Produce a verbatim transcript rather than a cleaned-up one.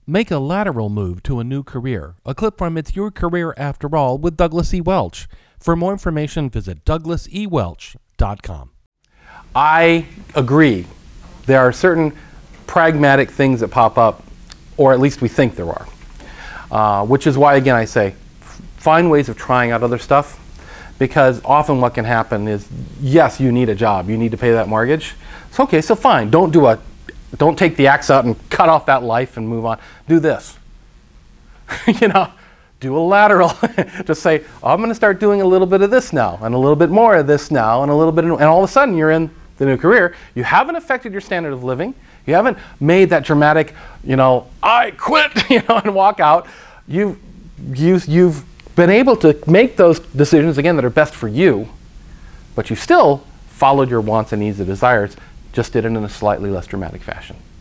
Make a lateral move to a new career. A clip from It's Your Career After All with Douglas E. Welch. For more information, visit douglas e welch dot com. I agree. There are certain pragmatic things that pop up, or at least we think there are. Uh, which is why, again, I say, find ways of trying out other stuff, because often what can happen is, yes, you need a job. You need to pay that mortgage. So, okay, so fine. Don't do a Don't take the axe out and cut off that life and move on. Do this. you know, do a lateral. Just say, oh, I'm going to start doing a little bit of this now, and a little bit more of this now, and a little bit, of, and all of a sudden you're in the new career. You haven't affected your standard of living. You haven't made that dramatic, you know, I quit, you know, and walk out. You've, you've, you've been able to make those decisions, again, that are best for you, but you've still followed your wants and needs and desires, just did it in a slightly less dramatic fashion.